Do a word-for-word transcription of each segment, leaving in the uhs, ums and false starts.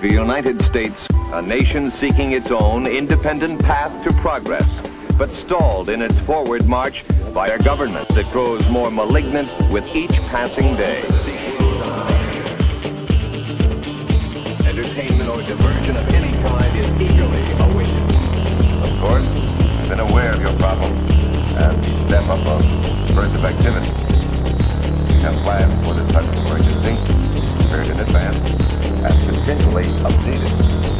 The United States, a nation seeking its own independent path to progress, but stalled in its forward march by a government that grows more malignant with each passing day. Entertainment or diversion of any kind is eagerly awaited. Of course, I've been aware of your problem and step up a subversive activity. We have plans for this type of emergency, prepared in advance, and continually updated.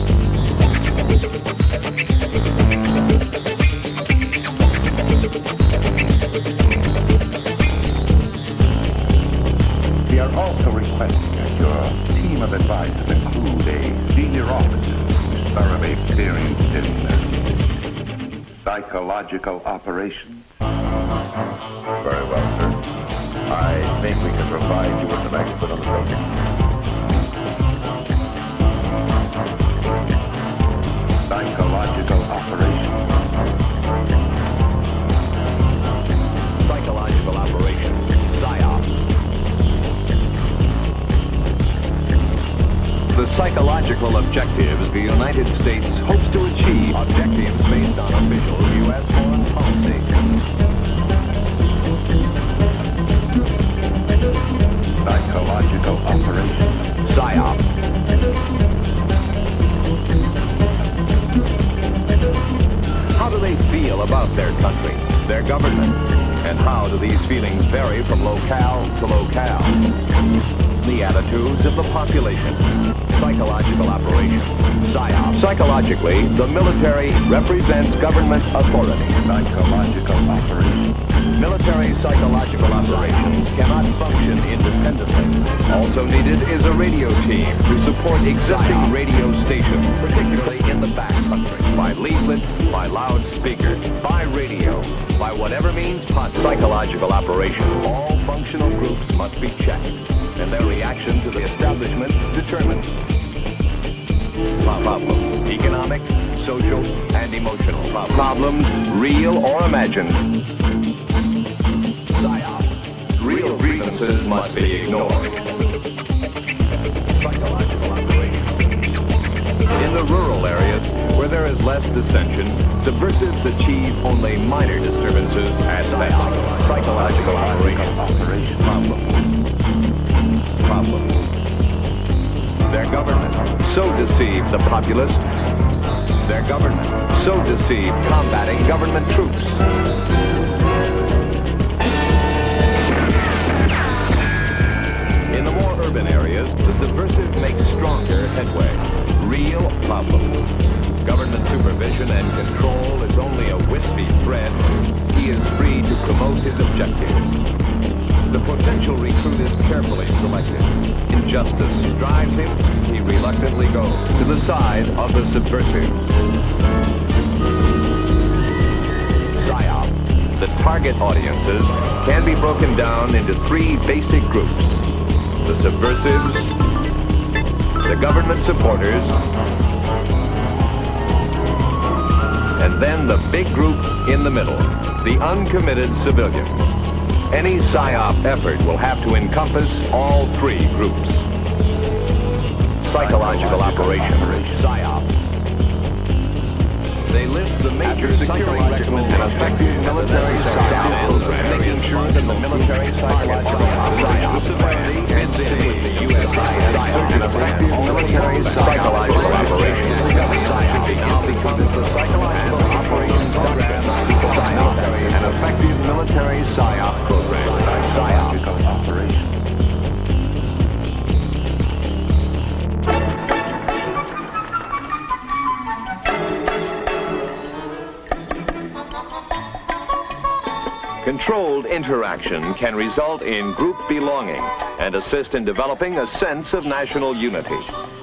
We are also requesting that your team of advisors include a senior officer who's thoroughly experienced in uh, psychological operations. Very well, sir. I think we can provide you with an expert on the subject. Psychological operations. Psychological operations. PSYOP. The psychological objectives the United States hopes to achieve. Objectives based on official U S foreign policy. Psychological operations. PSYOP. How do they feel about their country, their government, and how do these feelings vary from locale to locale? The attitudes of the population. Psychological operations. PSYOP. Psychologically, the military represents government authority. Psychological operations. Military psychological operations cannot function independently. Also needed is a radio team to support existing radio stations, particularly in the backcountry, by leaflet, by loudspeaker, by radio, by whatever means possible. Psychological operations. All functional groups must be checked, and their reaction to the establishment determined. Problems, economic, social, and emotional problems, real or imagined. PSYOP. Real grievances must be ignored. Psychological operations. In the rural areas, where there is less dissension, subversives achieve only minor disturbances at best. Psychological operations. Problems. Problems. Their government so deceived the populace. Their government so deceived combating government troops. In the more urban areas, the subversive makes stronger headway. Real problems. Government supervision and control is only a wispy thread. He is free to promote his objectives. The potential recruit is carefully selected. Injustice drives him. He reluctantly goes to the side of the subversive. PSYOP. The target audiences can be broken down into three basic groups. The subversives, the government supporters, and then the big group in the middle, the uncommitted civilian. Any PSYOP effort will have to encompass all three groups. Psychological operations. PSYOP. They list the major security recommendations and effective military PSYOP program, making sure that the military psychological PSYOP severity and with the U S PSYOP and effective military psychological operations. PSYOP now becomes the psychological operations program, PSYOP, an effective military PSYOP program. Psychological operations. Controlled interaction can result in group belonging and assist in developing a sense of national unity.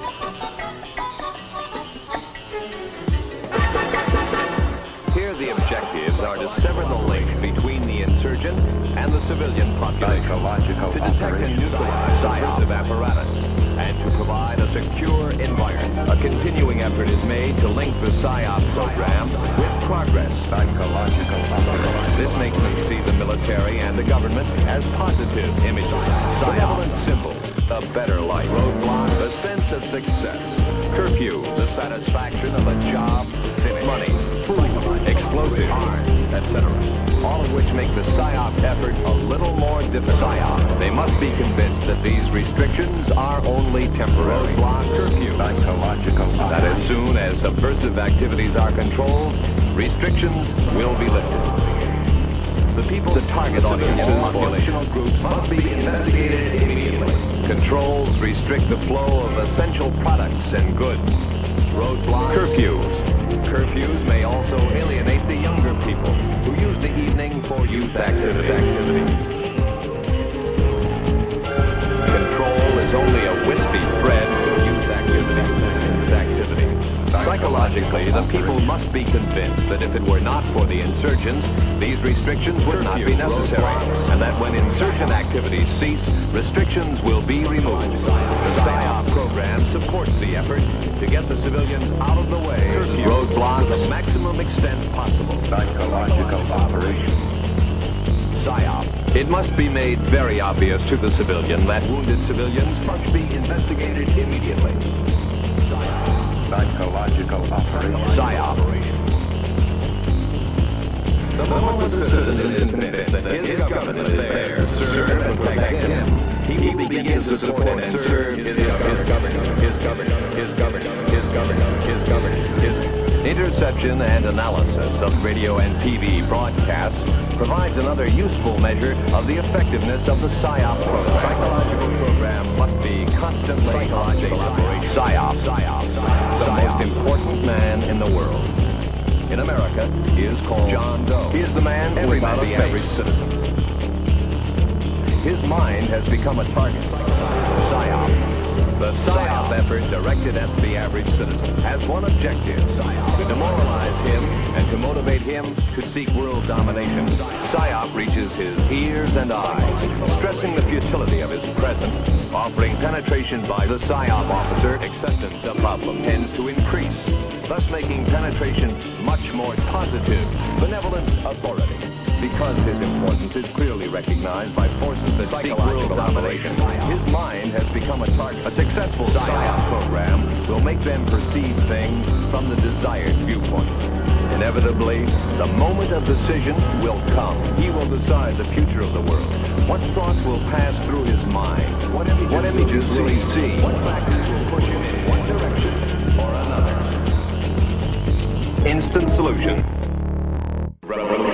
Here the objectives are to sever the link between the insurgent and the civilian population, Psychological to detect and neutralize subversive apparatus, and to provide a secure environment. A continuing effort is made to link the PSYOP program with progress. Psychological operations. This makes them see the military and the government as positive images. Benevolent symbols, a better life. Roadblock, a sense of success. curfew, the satisfaction of a job, money, food, explosives, et cetera. All of which make the PSYOP effort a little more difficult. PSYOP. They must be convinced that these restrictions are only temporary. Roadblock, curfew, psychological that as soon as subversive activities are controlled, restrictions will be lifted. The people, the target audiences for functional groups must be investigated immediately. Controls restrict the flow of essential products and goods. Roadblocks, curfews. Curfews may also alienate the younger people who use the evening for youth activity. Control is only a wispy thread for youth activity. activity. Psychologically, the people must be convinced that if it were not for the insurgents, these restrictions would not be necessary, and that when insurgent activities cease, restrictions will be removed. The PSYOP program supports the effort to get the civilians out of the way, roadblocks to the maximum extent possible. Psychological operation. PSYOP. It must be made very obvious to the civilian that wounded civilians must be investigated immediately. Psychological operation. PSYOP. The moment the citizen is convinced that his government is there to serve and protect him, he begins to support and serve his government, his government, his government, his government, his government, his interception and analysis of radio and T V broadcasts provides another useful measure of the effectiveness of the PSYOP program. Psychological program must be constantly psychological operation. PSYOP, PSYOP, the most important man in the world. In America, he is called John Doe. He is the man without the average citizen. His mind has become a target. PSYOP. The PSYOP effort directed at the average citizen has one objective, to demoralize him and to motivate him to seek world domination. PSYOP reaches his ears and eyes, stressing the futility of his presence, offering penetration by the PSYOP officer. Acceptance of problem tends to increase, thus making penetration much more positive, benevolent authority. Because his importance is clearly recognized by forces that seek world domination, his mind has become a target. A successful PSYOP program will make them perceive things from the desired viewpoint. Inevitably, the moment of decision will come. He will decide the future of the world. What thoughts will pass through his mind? What images, what images will he see? What factors will push him in one direction or another? Instant solution. Revolution.